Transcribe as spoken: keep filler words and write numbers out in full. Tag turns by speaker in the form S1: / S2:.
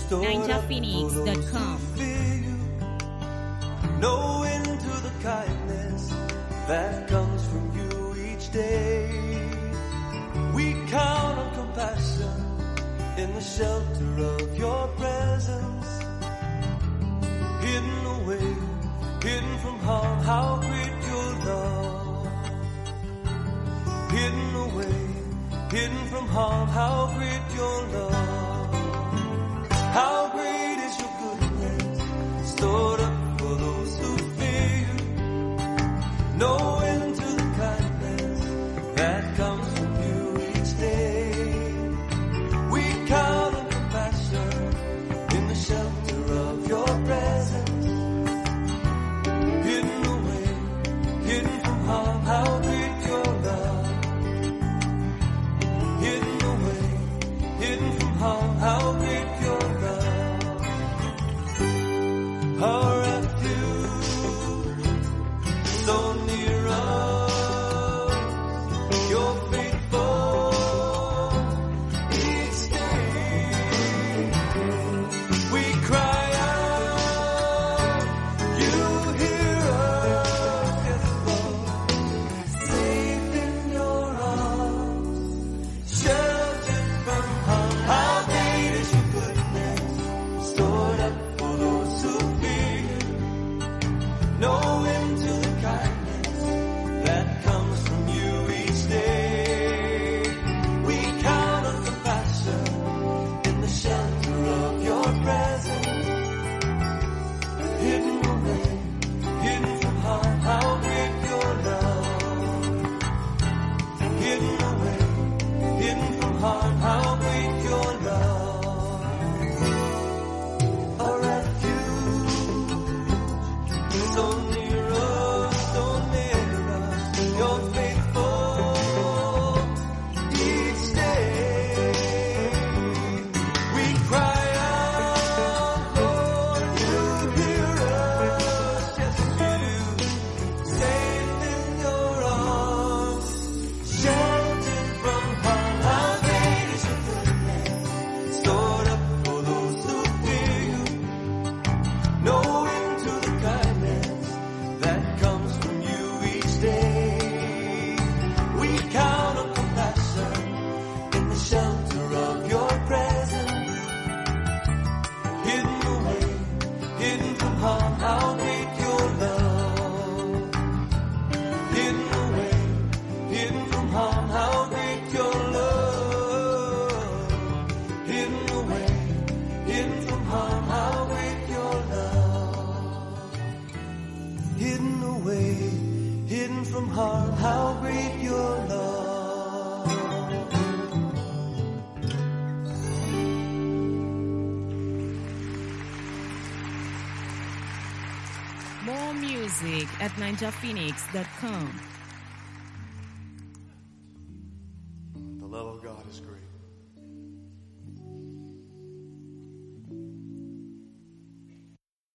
S1: ninja phoenix dot com.
S2: No end to the kindness that comes from you each day. We count on compassion in the shelter of your presence. Hidden away, hidden from harm, how great your love. Hidden away, hidden from harm, how great your love. How great is your goodness, stored up for those who fear you. No end to the kindness that comes from you each day. We count on compassion in the shelter of your presence. Hidden away, hidden from harm, how great your love. Hidden away, hidden from harm, how great your love. Our refuge, so near us, you're faithful each day. We cry out, you hear us, yes Lord, safe in your arms, sheltered from harm. How great is your goodness, stored up for those who fear you. No end to the kindness that comes from you each day. We count on compassion in the shelter of your presence. Hidden away, hidden from harm, how great your love. Hidden away, hidden from harm, how great your love. A refuge, so near us, so near us, you're faithful each day. We cry out, Lord, you hear us, yes you do. Safe in your arms, sheltered from harm. How great is your goodness, stored up for those who fear you. No end to the kindness that comes from you each day. We count on compassion in the shelter of your presence. Hidden away, hidden from harm, how great your love. Hidden away, hidden from harm, how great your love. Hidden away, hidden from harm, how great your love. Hidden away, hidden from harm, how great your love.
S1: More music at ninja phoenix dot com.